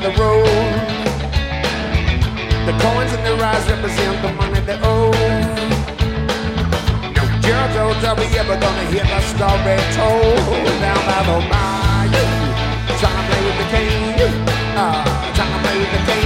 the road. The coins and the rise represent the money they owe. No judge are we ever gonna hear the story told down by the bayou. Trying to play with the king, trying to play with the king.